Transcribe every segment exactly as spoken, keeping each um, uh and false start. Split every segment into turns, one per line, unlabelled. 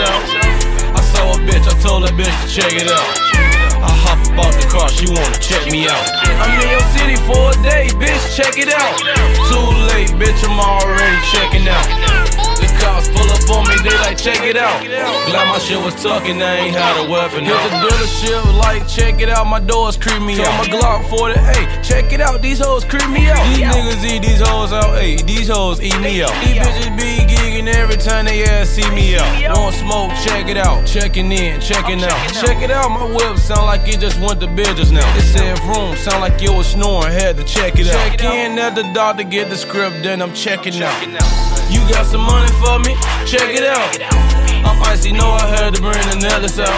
out. I saw a bitch, I told that bitch to check it out. I hop about the car, she wanna check me out. I'm in your city for a day, bitch, check it out. Too late, bitch, I'm already checking out. The cops pull up on me, they like, check it out. Glad my shit was tucking, I ain't had a weapon. Hit the dealership, like, check it out, my doors creep me out. My Glock forty, hey, check it out, these hoes creep me out. These niggas eat these hoes out, hey, these hoes eat me out. These bitches be gigging every time they ass see me out. Want smoke, check it out, checking in, checking out. Check it out, my whip sound like it just went to business now. It said room, sound like it was snoring, had to check it out. Check in at the doctor, get the script, then I'm checking out. You got some money for me? Check it out. I'm icy, know I had to bring the necklace out.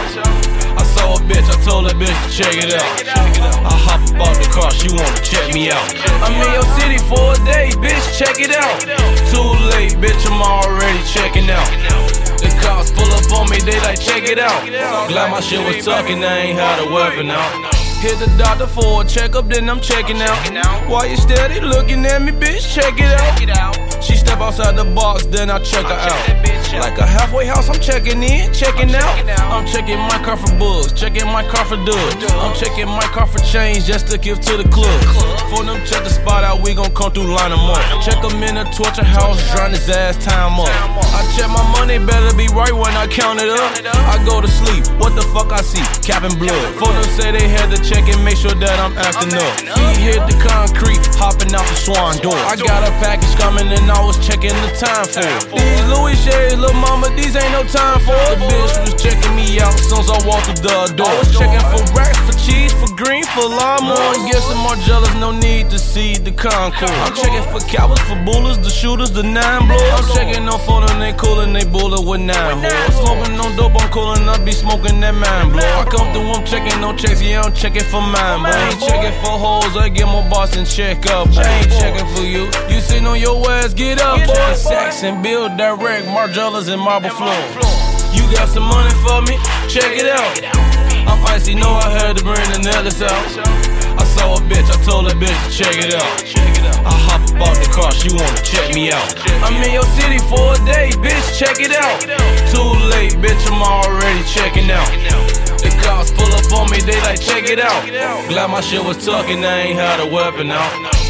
I saw a bitch, I told that bitch to check it out. I hop about the car, she wanna check me out. I'm in your city for a day, bitch, check it out. Too late, bitch, I'm already checking out. The cops pull up on me, they like, check it out. Glad my shit was tucking, I ain't had a weapon out. Hit the doctor for a checkup, then I'm checking out. Why you steady looking at me, bitch? Check it out. She step outside the box, then I check her out. Like a halfway house, I'm checking in, checking out. I'm checking my car for bugs, checking my car for dubs. I'm checking my car for change just to give to the club. For them check the spot out, we gon' come through, line them up. Check him in the torture house, drown his ass, time up. I check my money, better be right when I count it up. I go to sleep, what the fuck I see? Cap and blood. For them say they had to check and make sure that I'm acting up. He hit the concrete, hopping out the swan door. I got a package coming and I was checking the time for it. These Louis shades, little mama, these ain't no time for it. The bitch was checking me out as soon as I walked through the door. I was checking for racks, for cheese, for green, for lime. I'm guessing more jealous, no need to see the Concord. I'm checking for cowards, for bullets, the shooters, the nine blowers. I'm checking on phone and they coolin', they bullet with nine holes. Smoking no dope, I'm coolin', I be smoking that mind blow. I come through, I'm checking no checks, yeah, I'm checking for mine, but I ain't checking for hoes. I get my boss and check up. I ain't checking for you. You sitting on your ass, get up. Checking sacks and bill direct, Margellas and marble floor. You got some money for me? Check it out. I'm icy, know I had to bring the necklace out. I saw a bitch, I told that bitch to check it out. I hop about the car, she wanna check me out. I'm in your city for a day, bitch, check it out. Too late, bitch, I'm already checking out. The cops pull up on me, they like, check it out. Glad my shit was tucking, I ain't had a weapon out.